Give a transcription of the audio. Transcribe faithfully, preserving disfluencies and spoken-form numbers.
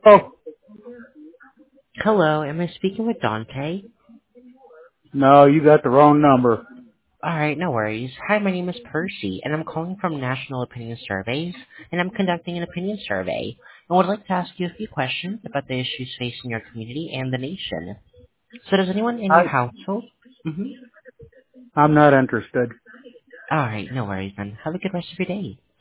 Oh, Hello, am I speaking with Dante? no, you got the wrong number. Alright, no worries. Hi, my name is Percy, and I'm calling from National Opinion Surveys, and I'm conducting an opinion survey. I would like to ask you a few questions about the issues facing your community and the nation. So does anyone in your I, household? Mm-hmm. I'm not interested. Alright, no worries then. Have a good rest of your day.